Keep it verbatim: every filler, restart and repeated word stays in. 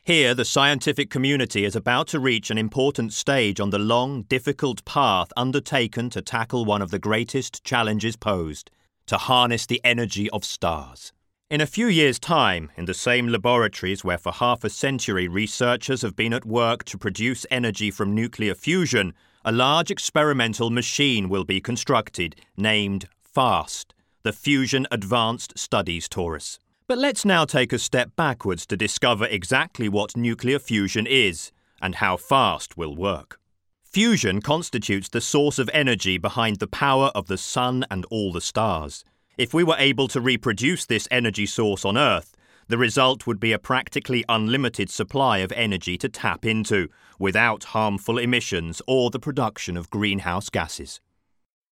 Here, the scientific community is about to reach an important stage on the long, difficult path undertaken to tackle one of the greatest challenges posed: to harness the energy of stars. In a few years' time, in the same laboratories where for half a century researchers have been at work to produce energy from nuclear fusion, a large experimental machine will be constructed, named FAST, the Fusion Advanced Studies Torus. But let's now take a step backwards to discover exactly what nuclear fusion is and how FAST will work. Fusion constitutes the source of energy behind the power of the sun and all the stars. If we were able to reproduce this energy source on Earth, the result would be a practically unlimited supply of energy to tap into, without harmful emissions or the production of greenhouse gases.